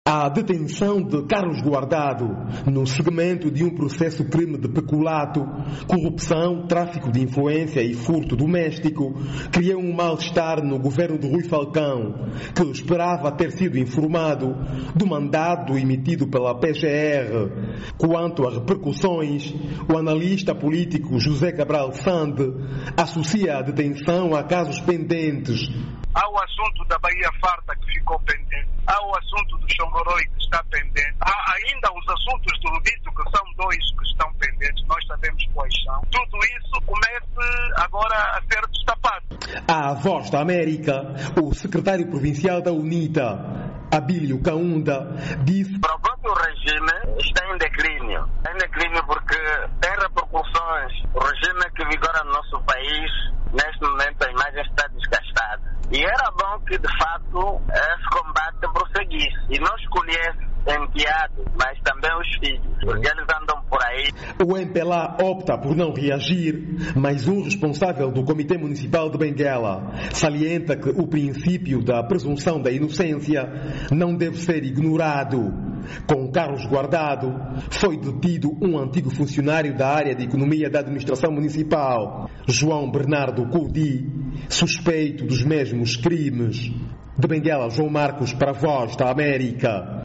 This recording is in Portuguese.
A detenção de Carlos Guardado no segmento de um processo crime de peculato, corrupção, tráfico de influência e furto doméstico criou um mal-estar no governo de Rui Falcão, que esperava ter sido informado do mandado emitido pela PGR. Quanto a repercussões, o analista político José Cabral Sande associa a detenção a casos pendentes. Há o assunto da Bahia Farta que ficou pendente. Há o assunto do Xongoroi que está pendente. Há ainda os assuntos do Lubito, que são dois que estão pendentes. Nós sabemos quais são. Tudo isso começa agora a ser destapado. À Voz da América, o secretário provincial da UNITA, Abílio Kaunda, disse: o próprio regime está em declínio. Está em declínio porque tem repercussões. O regime que vigora no nosso país, neste momento, a imagem está desgastada. E era bom que, de fato, esse combate prosseguisse e não escolhesse enteados, mas também os filhos, porque eles andam por aí. O MPLA opta por não reagir, mas um responsável do Comitê Municipal de Benguela salienta que o princípio da presunção da inocência não deve ser ignorado. Com Carlos Guardado, foi detido um antigo funcionário da área de economia da administração municipal, João Bernardo Coudi, suspeito dos mesmos crimes. De Benguela, João Marcos, para a Voz da América.